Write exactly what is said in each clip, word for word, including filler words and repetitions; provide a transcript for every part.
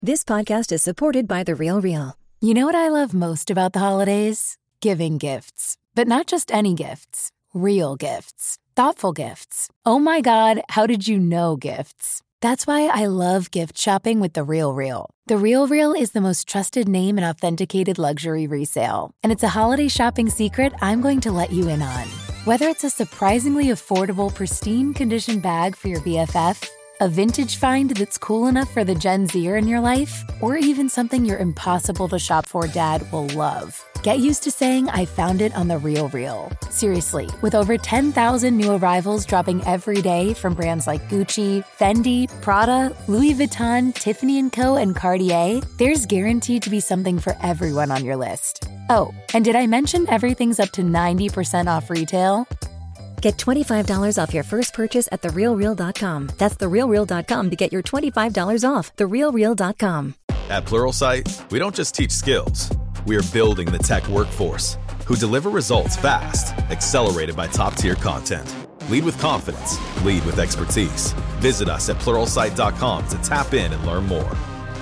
This podcast is supported by The Real Real. You know what I love most about the holidays? Giving gifts. But not just any gifts. Real gifts. Thoughtful gifts. Oh my God, how did you know gifts? That's why I love gift shopping with The Real Real. The Real Real is the most trusted name in authenticated luxury resale. And it's a holiday shopping secret I'm going to let you in on. Whether it's a surprisingly affordable, pristine condition bag for your B F F, a vintage find that's cool enough for the Gen Zer in your life, or even something your impossible to shop for dad will love. Get used to saying I found it on The Real Real. Seriously, with over ten thousand new arrivals dropping every day from brands like Gucci, Fendi, Prada, Louis Vuitton, Tiffany and Co, and Cartier, there's guaranteed to be something for everyone on your list. Oh, and did I mention everything's up to ninety percent off retail? Get twenty-five dollars off your first purchase at the real real dot com. That's the real real dot com to get your twenty-five dollars off. the real real dot com. At Pluralsight, we don't just teach skills. We are building the tech workforce who deliver results fast, accelerated by top-tier content. Lead with confidence. Lead with expertise. Visit us at pluralsight dot com to tap in and learn more.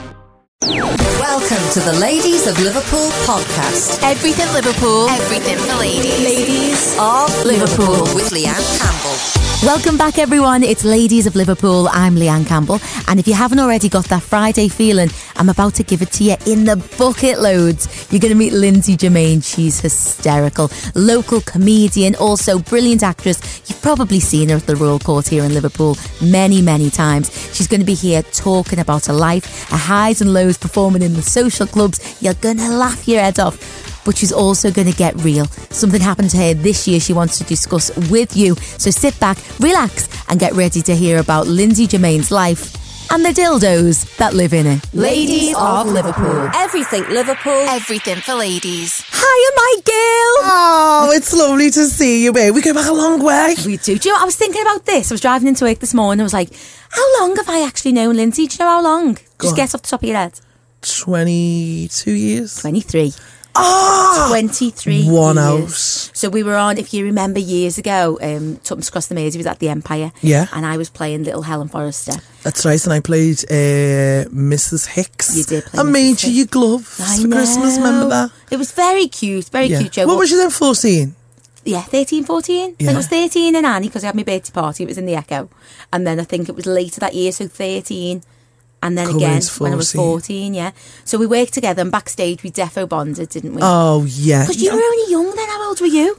Welcome to the Ladies of Liverpool podcast. Everything Liverpool. Everything for ladies. Ladies of Liverpool with Leanne Campbell. Welcome back, everyone. It's Ladies of Liverpool. I'm Leanne Campbell. And if you haven't already got that Friday feeling, I'm about to give it to you in the bucket loads. You're going to meet Lindsay Germain. She's hysterical. Local comedian, also brilliant actress. You've probably seen her at the Royal Court here in Liverpool many, many times. She's going to be here talking about her life, her highs and lows, performing in the social clubs. You're going to laugh your head off. But she's also going to get real. Something happened to her this year she wants to discuss with you. So sit back, relax, and get ready to hear about Lindsay Germain's life and the dildos that live in it. Ladies of Liverpool. Everything Liverpool. Everything for ladies. Hiya, my girl. Oh, it's lovely to see you, babe. We go back a long way. We do. Do you know, I was thinking about this. I was driving into work this morning. I was like, how long have I actually known Lindsay? Do you know how long? Go Just on. guess off the top of your head. twenty-two years. twenty-three. Ah! twenty-three One years. house. So we were on, if you remember years ago, um, Tuppence Across the Mersey was at the Empire. Yeah. And I was playing Little Helen Forrester. That's right, and I played uh, Missus Hicks. You did play I Missus made you Hicks. your gloves I for Christmas, know. remember that? It was very cute, very Yeah. cute, Joe. What But- was you then, fourteen? Yeah, thirteen, fourteen. I think Yeah. it was thirteen in Annie because I had my birthday party. It was in the Echo. And then I think it was later that year, so thirteen. And then Coming again, into when I was fourteen, yeah. So we worked together and backstage we defo bonded, didn't we? Oh, yeah. Because you were only young then. How old were you?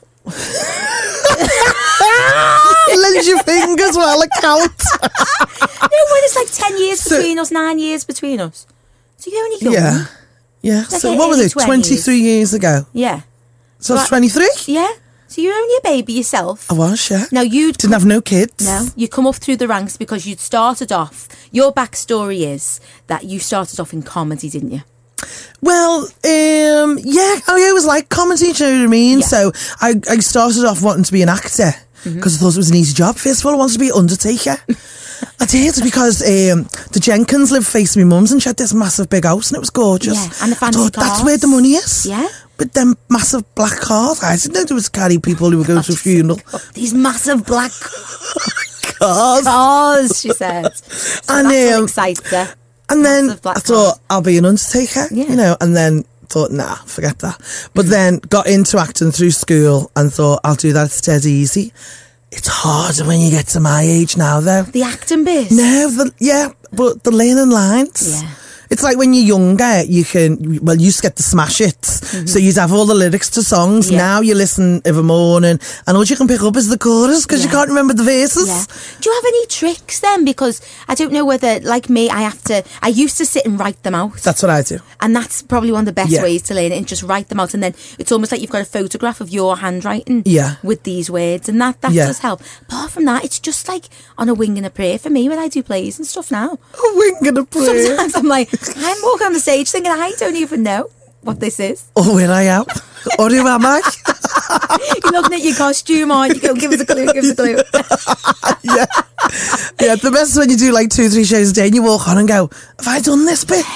Lend your fingers while I count. No, well, it's like ten years So- between us, nine years between us. So you're only young. Yeah. Yeah. Like So in what was early it? twenties. twenty-three years ago. Yeah. So I was Right. twenty-three? Yeah. So you're only a baby yourself. I was, yeah. Now you'd Didn't have no kids. No, you come up through the ranks because you'd started off. Your backstory is that you started off in comedy, didn't you? Well, um, yeah, oh yeah, it was like comedy, do you know what I mean? Yeah. So I, I started off wanting to be an actor because I thought it was an easy job. First of all, I wanted to be an undertaker. I did, because um, the Jenkins lived facing my mum's and she had this massive big house and it was gorgeous. Yeah, and the fancy I thought, cars. that's where the money is. Yeah. With them massive black cars. I didn't know there was carry people who were going to a funeral. These massive black Cars. cars, she said. So And, that's what um, excites her. And then Massive black I thought, cars. I'll be an undertaker, Yeah. you know, and then thought, nah, forget that. But then got into acting through school and thought, I'll do that dead easy. It's harder when you get to my age now, though. The acting biz. No, the, yeah, but the learning lines. Yeah. It's like when you're younger, you can, well, you used to get the smash hits. Mm-hmm. So you'd have all the lyrics to songs. Yeah. Now you listen every morning and all you can pick up is the chorus because Yeah. you can't remember the verses. Yeah. Do you have any tricks then? Because I don't know whether, like me, I have to, I used to sit and write them out. That's what I do. And that's probably one of the best Yeah. ways to learn it, and just write them out. And then it's almost like you've got a photograph of your handwriting Yeah. with these words. And that, that Yeah. does help. Apart from that, it's just like on a wing and a prayer for me when I do plays and stuff now. A wing and a prayer. Sometimes I'm like, I'm walking on the stage thinking, I don't even know what this is. Or where I am. Or who am I? You're looking at your costume on, you go, give us a clue, give us a clue. Yeah. Yeah, the best is when you do like two, three shows a day and you walk on and go, have I done this bit?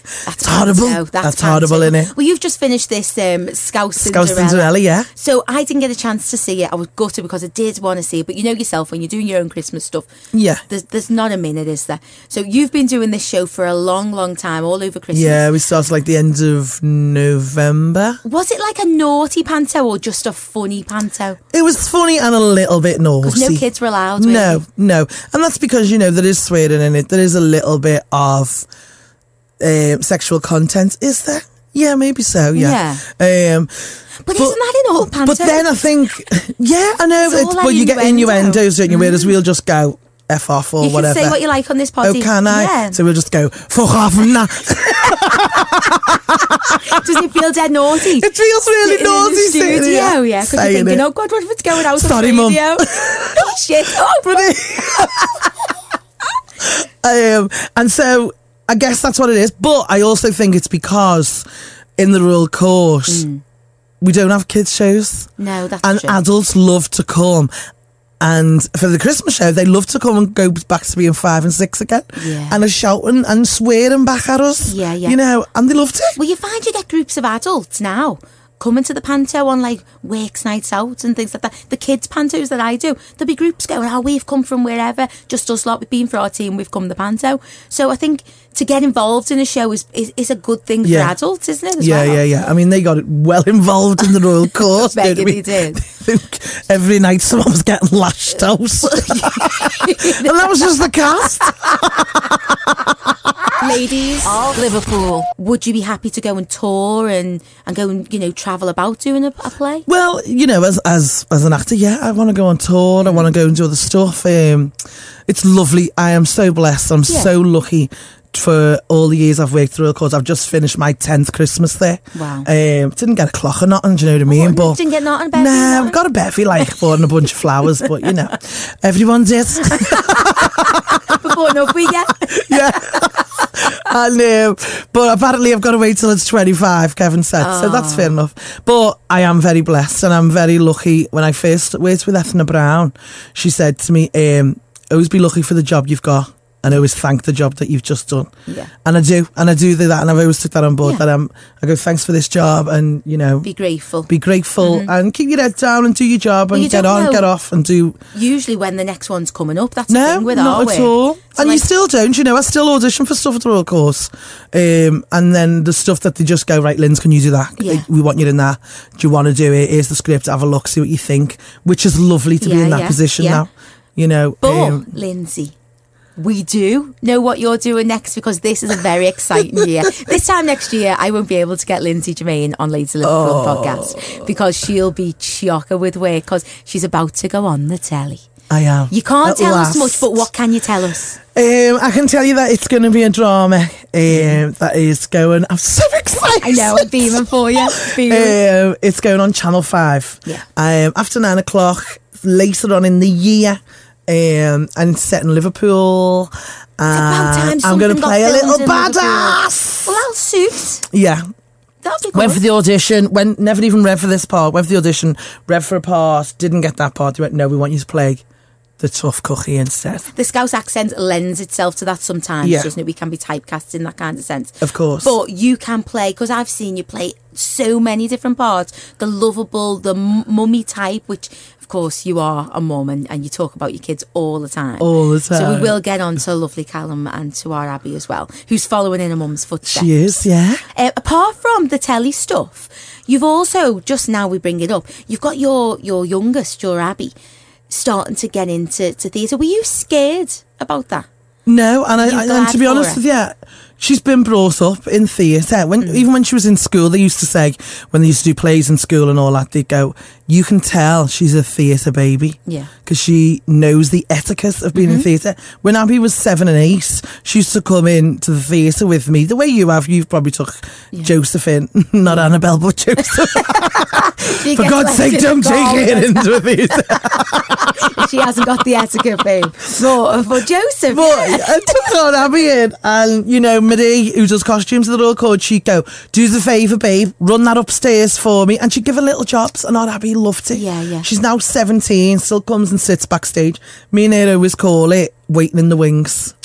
That's It's horrible. Panto. That's, That's horrible, Panto. innit? Well, you've just finished this um, Scouse Scouse Cinderella. Cinderella, yeah. So I didn't get a chance to see it. I was gutted because I did want to see it. But you know yourself, when you're doing your own Christmas stuff, Yeah. there's, there's not a minute, is there? So you've been doing this show for a long, long time, all over Christmas. Yeah, we started like the end of November. Was it like a naughty panto or just a funny panto? It was funny and a little bit naughty. Because no kids were allowed, really. No, no. And that's because, you know, there is swearing in it. There is a little bit of um, sexual content. Is there? Yeah, maybe so, yeah. Yeah. Um, But, isn't that in all pantos? But then I think, yeah, I know. It's It's all but like you get innuendo. innuendos, don't you? Whereas we'll just go F off or you whatever. can say what you like on this podcast. Oh, can I? Yeah. So we'll just go, fuck off and that. Does it feel dead naughty? It feels really Sitting naughty in the sitting studio, here, yeah. Because you're saying thinking, it. oh God, what if it's going out Sorry, on Mum. radio? Oh shit! Oh, But it- um, and so I guess that's what it is. But I also think it's because in the Royal Course, Mm. we don't have kids shows. no, that's And true. adults love to come. And for the Christmas show, they love to come and go back to being five and six again. Yeah. And are shouting and swearing back at us. Yeah, yeah. You know, and they loved it. Well, you find you get groups of adults now coming to the panto on like works nights out and things like that. The kids' pantos that I do, there'll be groups going, oh, we've come from wherever, just us lot, we've been for our team, we've come to panto. So I think to get involved in a show is is, is a good thing Yeah. for adults, isn't it? As Yeah, well? yeah, yeah. I mean, they got it well involved in the Royal Course. Bet don't you we? they did. I think every night someone was getting lashed out. And that was just the cast. Ladies of Liverpool, would you be happy to go and tour and, and go and, you know, travel about doing a, a play? Well, you know, as as as an actor, yeah, I want to go on tour. I want to go and do other stuff. Um, it's lovely. I am so blessed. I'm Yeah. so lucky for all the years I've worked through Royal Course. I've just finished my tenth Christmas there. Wow. Um, didn't get a clock or nothing, do you know what I mean? Oh, but didn't get nothing, Becky, Nah, nothing? I've got a bevy like bought a bunch of flowers, but you know, everyone did. Before enough we get. Yeah. I know. But apparently I've got to wait till it's twenty-five, Kevin said. So that's fair enough. But I am very blessed and I'm very lucky. When I first worked with Ethna Brown, she said to me, um, always be lucky for the job you've got and always thank the job that you've just done. Yeah. And I do. And I do do that. And I've always took that on board. Yeah. That I'm, I go, thanks for this job and, you know, Be grateful. be grateful and keep your head down and do your job Well, and you get don't on, know. get off and do... Usually when the next one's coming up, that's the No, thing with not our at work. all. So And you like- still don't, you know. I still audition for stuff at the Royal Course. Um, and then the stuff that they just go, right, Linz, can you do that? Yeah. We want you in that. Do you want to do it? Here's the script. Have a look, see what you think. Which is lovely to be Yeah, in that yeah, position yeah. now. You know. But, um, Lindsay, we do know what you're doing next because this is a very exciting year. This time next year, I won't be able to get Lindsay Germain on Ladies of Liverpool Oh. podcast because she'll be chocker with work because she's about to go on the telly. I am. You can't At tell last. us much, but what can you tell us? Um, I can tell you that it's going to be a drama um, that is going. I'm so excited. I know, I'm beaming for you. Beaming. Um, it's going on Channel five. Yeah. Um, after nine o'clock, later on in the year. Um, and it's set in Liverpool. about time And I'm going something to got play a filmed little in Liverpool. badass. Well, that'll suit. Yeah. That'll be good. Went for the audition, went never even read for this part, went for the audition, read for a part, didn't get that part. They went, no, we want you to play the tough cookie instead. The Scouse accent lends itself to that sometimes, Yeah. doesn't it? We can be typecast in that kind of sense. Of course. But you can play, because I've seen you play so many different parts. The lovable, the m- mummy type, which, of course, you are a mum and, and you talk about your kids all the time. All the So time. we will get on to lovely Callum and to our Abby as well, who's following in her mum's footsteps. She is, yeah. Uh, apart from the telly stuff, you've also, just now we bring it up, you've got your, your youngest, your Abby, starting to get into to theatre. Were you scared about that? No, and, I, You I, and glad to be for honest her? with you, she's been brought up in theatre. When Mm. even when she was in school, they used to say when they used to do plays in school and all that, they'd go, "You can tell she's a theatre baby." Yeah. because she knows the etiquette of being Mm-hmm. in theatre. When Abby was seven and eight, she used to come in to the theatre with me. The way you have, you've probably took Joseph in, not Annabelle, but Joseph. She For gets God's left sake, in don't the take corner. it into a theatre. She hasn't got the etiquette, babe. But for Joseph, But I took on Abby in, and you know, Marie, who does costumes at the Royal Court, she'd go, "Do us a favour, babe, run that upstairs for me," and she'd give her little jobs, and our Abby loved it. Yeah, yeah. She's now seventeen, still comes and sits backstage. Me and her always call it waiting in the wings.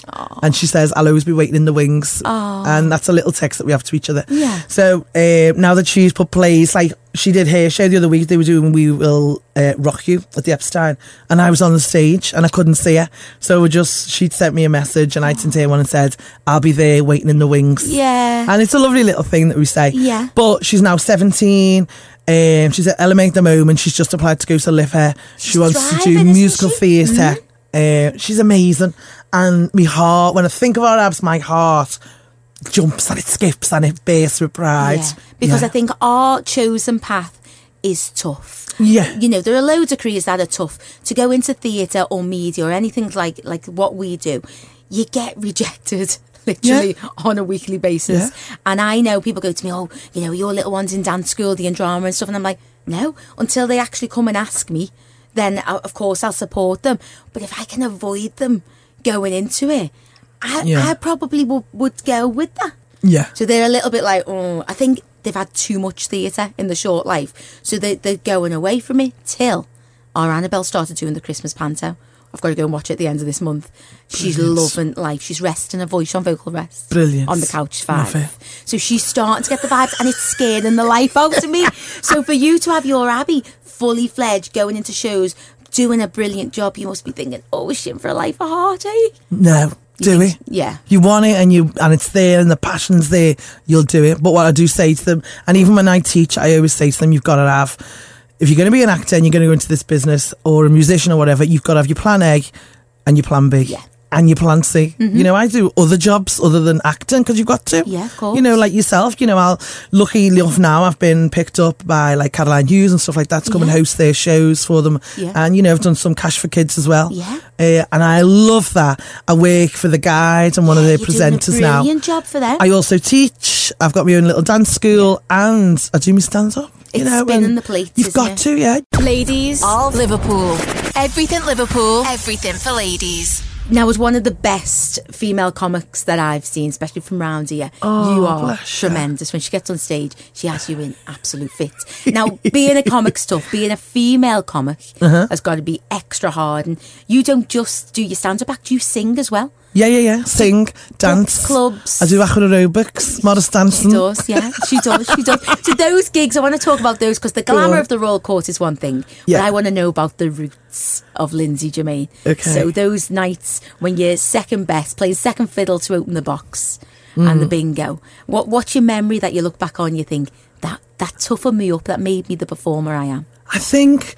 Aww. And she says, I'll always be waiting in the wings. Aww. And that's a little text that we have to each other. Yeah. So uh, now that she's put plays, like she did her show the other week, they were doing We Will uh, Rock You at the Epstein, and I was on the stage and I couldn't see her. So we just she'd sent me a message and I sent her one and said, I'll be there waiting in the wings. Yeah. And it's a lovely little thing that we say. Yeah. But she's now seventeen. Um, she's at Element at the moment. She's just applied to go to Live Her. She She's wants thriving, to do musical isn't she? theatre. Mm-hmm. Uh, she's amazing. And my heart, when I think of our abs, my heart jumps and it skips and it bursts with pride. Yeah. Because yeah. I think our chosen path is tough. Yeah. You know, there are loads of careers that are tough. To go into theatre or media or anything like, like what we do, you get rejected. Literally yeah. on a weekly basis. Yeah. And I know people go to me, oh, you know, your little one's in dance school, the in drama and stuff. And I'm like, no, until they actually come and ask me, then I, of course I'll support them. But if I can avoid them going into it, I, yeah. I probably w- would go with that. Yeah. So they're a little bit like, oh, I think they've had too much theatre in the short life. So they, they're going away from it till our Annabelle started doing the Christmas panto. I've got to go and watch it at the end of this month. She's Brilliant. loving life. She's resting her voice on vocal rest. Brilliant. On the couch five. So she's starting to get the vibes and it's scaring the life out of me. So for you to have your Abby fully fledged going into shows, doing a brilliant job, you must be thinking, oh, is she in for a life of heartache? No. Do it. Yeah. You want it and you and it's there and the passion's there, you'll do it. But what I do say to them, and even when I teach, I always say to them, you've got to have, if you're going to be an actor and you're going to go into this business or a musician or whatever, you've got to have your plan A and your plan B. Yeah. And your plan C. Mm-hmm. You know, I do other jobs other than acting because you've got to. Yeah, of course. You know, like yourself, you know, I'll, lucky enough now, I've been picked up by like Caroline Hughes and stuff like that to come yeah. and host their shows for them. Yeah. And, you know, I've done some Cash for Kids as well. Yeah. Uh, and I love that. I work for the Guide. I'm one yeah, of their you're presenters doing a now. Brilliant job for them. I also teach. I've got my own little dance school yeah. and I do my stand-up. It's you know, spinning the plates. You've got it? to, yeah. Ladies of Liverpool. Everything Liverpool. Everything for ladies. Now, as one of the best female comics that I've seen, especially from round here, oh, you are tremendous. When she gets on stage, she has you in absolute fits. Now, being a comic's tough. Being a female comic uh-huh. has got to be extra hard. And you don't just do your stand-up act, you sing as well. Yeah, yeah, yeah. Sing, dance. Clubs. I do acro aerobics, Morris dancing. She does, yeah. She does, she does. So those gigs, I want to talk about those because the glamour of the Royal Court is one thing. Yeah. But I want to know about the roots of Lindsay Germain. Okay. So those nights when you're second best, playing second fiddle to open the box mm. and the bingo. What What's your memory that you look back on and you think, that, that toughened me up, that made me the performer I am? I think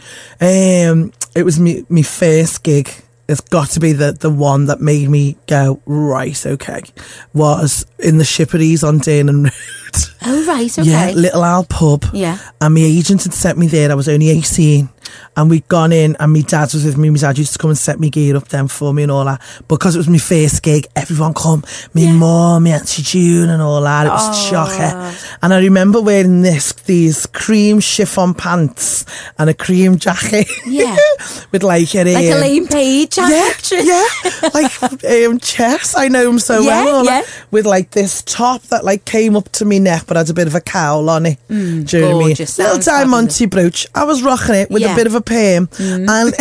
um, it was me, me first gig. It's got to be the, the one that made me go, right, okay, was in the Shipperies on Danon Road. Oh, right, okay. Yeah, Little Al pub. Yeah. And my agent had sent me there. I was only eighteen. And we'd gone in and my dad was with me. My dad used to come and set me gear up then for me and all that. Because it was my first gig, everyone come. My yeah. mum, my Auntie June and all that. It was oh. shocker. And I remember wearing this, these cream chiffon pants and a cream jacket. Yeah. With like a... Like um, Elaine Page. Yeah, yeah. Like um, chess. I know him so yeah, well. Yeah. With like this top that like came up to me neck but had a bit of a cowl on it. Mm, Do you know what I mean? Little diamante fabulous. brooch. I was rocking it with yeah. a bit of a perm. Mm. And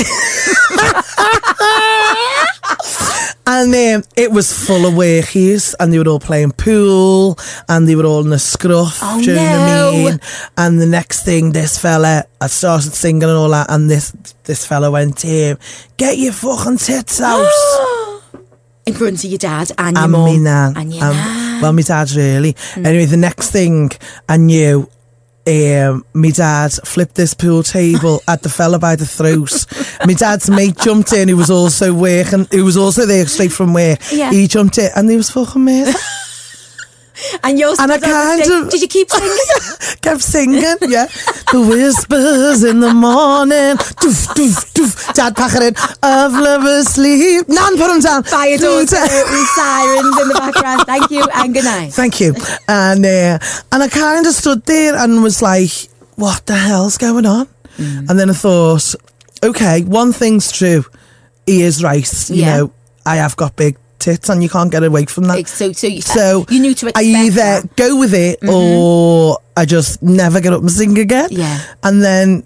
and um, it was full of workies and they were all playing pool and they were all in a scruff. Oh, do you know no. what I mean? And the next thing, this fella, I started singing and all that, and this this fella went to him, get your fucking tits out. In front of your dad and your and mum. Me nan. And your um, nan. Well, my dad's really. Mm. Anyway, the next thing I knew, Um, my dad flipped this pool table at the fella by the throat. My dad's mate jumped in, who was also working, who was also there straight from work. Yeah. He jumped in and he was fucking amazing. And you're and I kind of did you keep singing? Kept singing, yeah. The whispers in the morning, doof, doof, doof. Dad packing in of lovers sleep. Nan, put him down. Fire doors with sirens in the background. Thank you and good night. Thank you. And uh, and I kind of stood there and was like, what the hell's going on? Mm. And then I thought, okay, one thing's true. He is right. You yeah. know, I have got big tits and you can't get away from that. So, so, you, so you knew to expect I either that. go with it mm-hmm. or I just never get up and sing again. Yeah. And then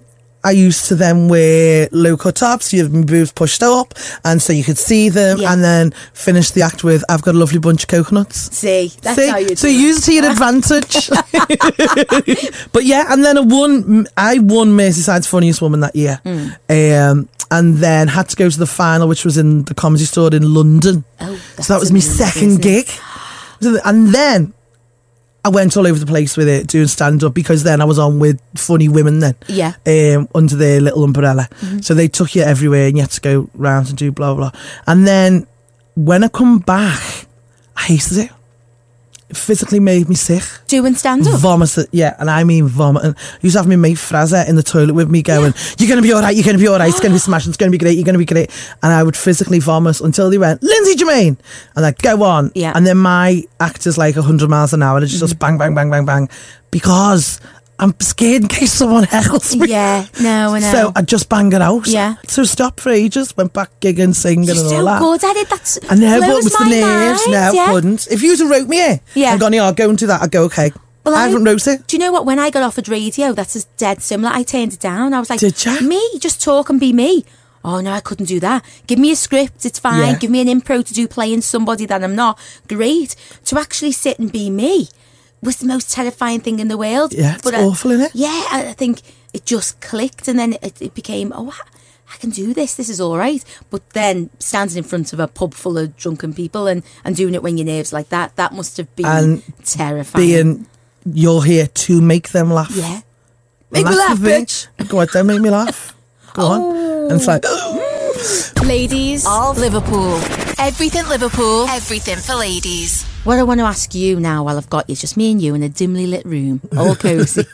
I used to then wear low-cut tops, you have my boobs pushed up, and so you could see them, Yeah. and then finish the act with, I've got a lovely bunch of coconuts. See, that's See? how you do So it. you use it to your advantage. But yeah, and then I won, I won Merseyside's Funniest Woman that year. Mm. Um, and then had to go to the final, which was in the Comedy Store in London. Oh, that's so that was my amazing, second isn't it? gig. And then I went all over the place with it, doing stand-up, because then I was on with Funny Women then. Yeah. Um, under their little umbrella. Mm-hmm. So they took you everywhere and you had to go round and do blah, blah. And then when I come back, I hated it. It physically made me sick. Doing stand-up? Vomited, yeah, and I mean vomiting. I used to have my mate Fraser in the toilet with me going, you're going to be all right, you're going to be all right, it's going to be smashing, it's going to be great, you're going to be great. And I would physically vomit until they went, Lindsay Germain! And I'd go on. Yeah. And then my act is like one hundred miles an hour and it's just bang, bang, bang, bang, bang. Because I'm scared in case someone heckles me. Yeah, no, I know. So I just bang it out. Yeah. So stopped for ages, went back gigging, singing You're and all so that. good at it. That's I know, but blows with the my nerves, mind, no, yeah. couldn't. If you had wrote me here Yeah. and gone, yeah, I'll go and do that, I'd go, okay. Well, I I- haven't wrote it. Do you know what? When I got offered radio, that's just dead similar. I turned it down. I was like, Did ya? me? Just talk and be me. Oh, no, I couldn't do that. Give me a script, it's fine. Yeah. Give me an impro to do playing somebody that I'm not. Great. To actually sit and be me was the most terrifying thing in the world. Yeah, it's I- awful, innit? Yeah, I I think it just clicked and then it, it became, oh, I, I can do this. This is all right. But then standing in front of a pub full of drunken people and, and doing it when your nerves like that, that must have been And terrifying. Being, you're here to make them laugh. Yeah. And Make me that's laugh, the thing. bitch. Go on, don't make me laugh. Go on. And it's like, Ladies of Liverpool. Everything Liverpool. Everything for ladies. What I want to ask you now, while I've got you, just me and you in a dimly lit room, all cosy.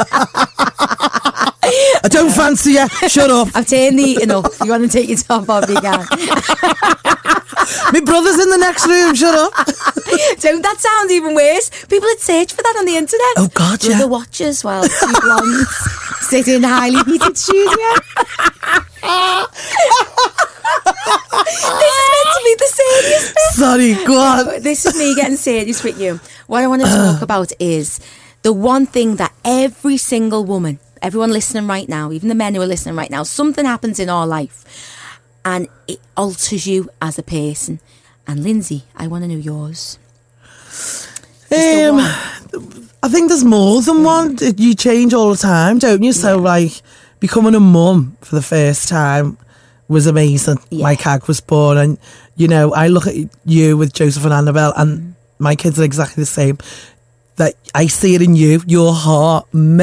I don't fancy you. Shut up. I've turned the heating up. If you want to take your top off, you can. My brother's in the next room. Shut up. Don't that sound even worse? People would search for that on the internet. Oh, God, yeah. Brother watches while two blondes sit in a highly heated studio. This is meant to be the serious bit. Sorry, go on. This is me getting serious with you. What I want to talk about is the one thing that every single woman, everyone listening right now, even the men who are listening right now, something happens in our life and it alters you as a person. And Lindsay, I want to know yours. Is there Um, one? I think there's more than one. You change all the time, don't you? So, like, becoming a mum for the first time was amazing. Yeah. My cag was born, and, you know, I look at you with Joseph and Annabelle, and my kids are exactly the same. That I see it in you. Your heart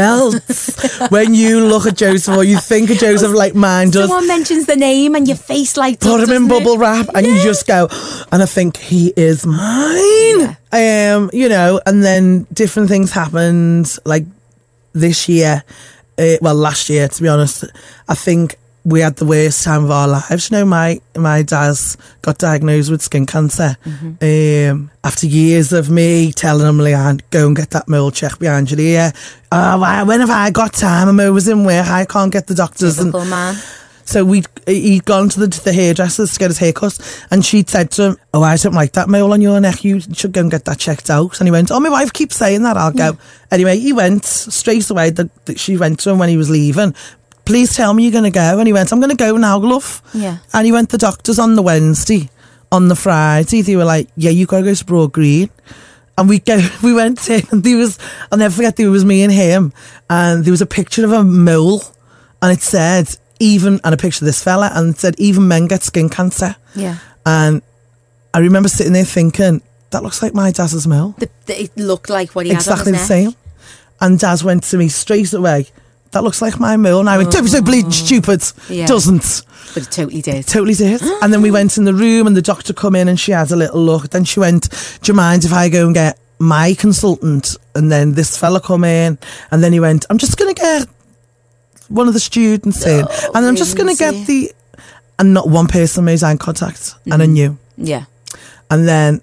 melts when you look at Joseph or you think of Joseph like mine does. Someone mentions the name and your face lights up. Put him in doesn't it? bubble wrap and you just go, and I think he is mine. Um, you know, and then different things happened. Like this year, uh, well, last year, to be honest, I think we had the worst time of our lives. You know, my my dad's got diagnosed with skin cancer. Mm-hmm. Um, after years of me telling him, Leanne, go and get that mole check behind your ear. Oh, why- when have I got time? I'm always in work. I can't get the doctors. Typical and man. So we he'd gone to the, the hairdressers to get his haircut, and she'd said to him, oh, I don't like that mole on your neck, you should go and get that checked out. And he went, oh, my wife keeps saying that, I'll go. Anyway, he went straight away. The, the, she went to him when he was leaving, please tell me you're going to go. And he went, I'm going to go now, love. Yeah. And he went to the doctors on the Wednesday. On the Friday, they were like, yeah, you got to go to Broad Green. And we go, we went in, and there was, I'll never forget, there was me and him, and there was a picture of a mole, and it said, even, and a picture of this fella, and it said, even men get skin cancer. Yeah. And I remember sitting there thinking, that looks like my dad's mole. The, the, it looked like what he Exactly had the on his neck. same. And Daz went to me straight away, that looks like my mole. And I went, don't be so bleeding stupid. Yeah. Doesn't. But it totally did. Totally did. And then we went in the room and the doctor come in and she had a little look. Then she went, do you mind if I go and get my consultant? And then this fella come in and then he went, I'm just going to get one of the students in. Oh, And I'm just going to get Lindsay. the... And not one person made eye contact. Mm-hmm. And I knew. Yeah. And then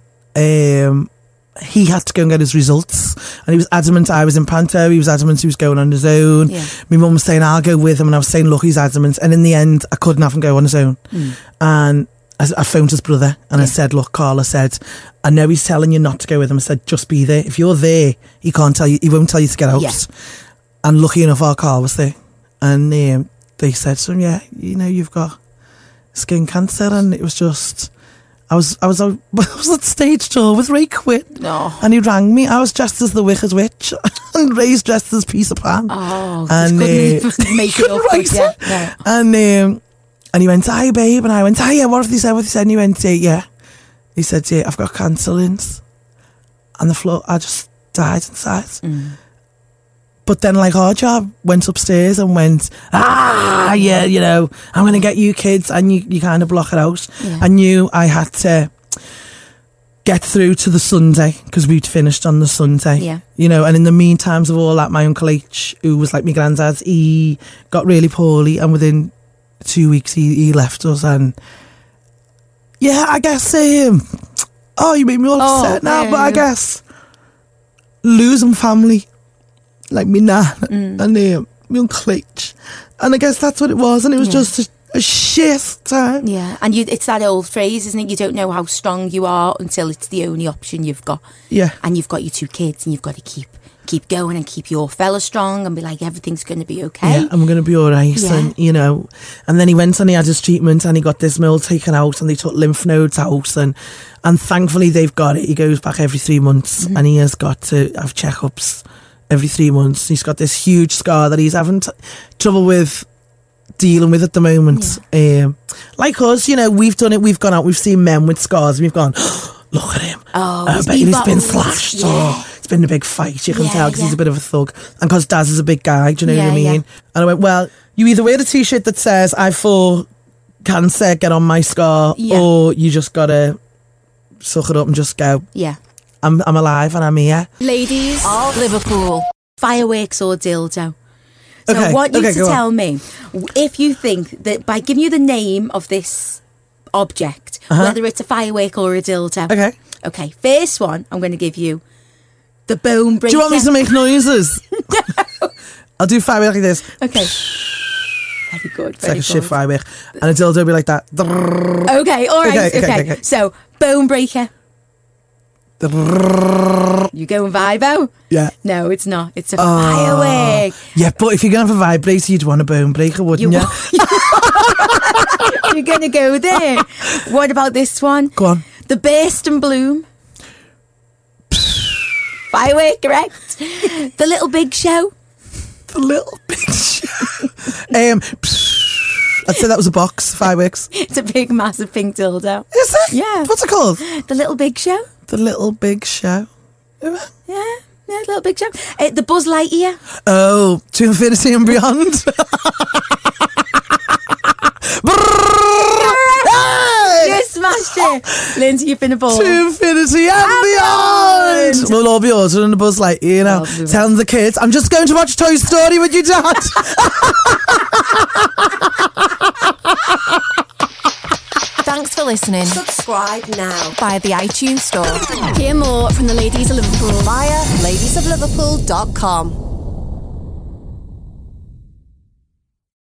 um, he had to go and get his results. And he was adamant I was in Panto. He was adamant he was going on his own. Yeah. My mum was saying, I'll go with him. And I was saying, look, he's adamant. And in the end, I couldn't have him go on his own. Mm. And I, I phoned his brother and yeah. I said, look, Carla said, I know he's telling you not to go with him. I said, just be there. If you're there, he can't tell you, he won't tell you to get out. Yeah. And lucky enough, our car was there. And um, they said to him, yeah, you know, you've got skin cancer. And it was just, I was I was, I was at stage tour with Ray Quinn. No. And he rang me. I was dressed as the Wicked Witch. And Ray's dressed as Peter Pan. Oh, and couldn't uh, make it up. Right, Yeah, no. And, um, and he went, hi, babe. And I went, hi, yeah, what have they said? What have they said? And he went, yeah. He said, yeah, I've got cancer, Linz. And the floor, I just died inside. Mm. But then, like, our job went upstairs and went, ah, yeah, you know, I'm going to get you kids. And you, you kind of block it out. Yeah. I knew I had to get through to the Sunday because we'd finished on the Sunday. Yeah. You know, and in the meantime of all that, my Uncle H, who was like my granddad, he got really poorly. And within two weeks, he, he left us. And yeah, I guess, um, oh, you made me all upset oh, now, yeah, but I yeah. guess losing family, like me nan Mm. and um, my Uncle H. And I guess that's what it was. And it was Yeah. just a, a shit time. Yeah, and you, it's that old phrase, isn't it? You don't know how strong you are until it's the only option you've got. Yeah. And you've got your two kids, and you've got to keep keep going and keep your fella strong and be like, everything's going to be okay. Yeah, I'm going to be all right. Yeah. And, you know, and then he went and he had his treatment and he got this mole taken out and they took lymph nodes out. And, and thankfully they've got it. He goes back every three months Mm-hmm. and he has got to have checkups every three months. He's got this huge scar that he's having t- trouble with dealing with at the moment. Yeah. Um, like us, you know, we've done it. We've gone out, we've seen men with scars and we've gone, oh, look at him. Oh, I he's bet been he's been bottled. slashed. Yeah. Oh, it's been a big fight. You can Yeah, tell because he's yeah. a bit of a thug. And because Daz is a big guy, do you know Yeah, what I mean? yeah. And I went, well, you either wear the t-shirt that says I fought cancer, get on my scar, Yeah. or you just gotta suck it up and just go, Yeah. I'm I'm alive and I'm here. Ladies of Liverpool. Fireworks or dildo. So Okay, I want you okay, to go on. tell me if you think that by giving you the name of this object, whether it's a firework or a dildo. Uh-huh. Okay. Okay, first one, I'm going to give you the bone breaker. Do you want me to make noises? I'll do firework like this. Okay. Very good, It's very like a shit good. firework. And a dildo will be like that. Okay, all right, Okay, okay. okay, okay. So, bone breaker. You going vibo? Yeah. No, it's not. It's a Oh. firework. Yeah, but if you're going to have a vibrator, you'd want a bone breaker, wouldn't you? You- You're going to go there. What about this one? Go on. The burst and bloom. Firework, correct. The little big show. The little bitch. um, I'd say that was a box, fireworks. It's a big, massive pink dildo. Is it? Yeah. What's it called? The little big show. The Little Big Show. Yeah, yeah, little big show. Uh, the Buzz Lightyear. Oh, to infinity and beyond. You smashed it. Lindsay, you've been a ball. To infinity and beyond. beyond. We'll all be ordering the Buzz Lightyear, you know, Lovely. telling the kids, I'm just going to watch Toy Story with you, Dad. Thanks for listening Subscribe now. via the iTunes Store. Hear more from the Ladies of Liverpool Via ladies of liverpool dot com.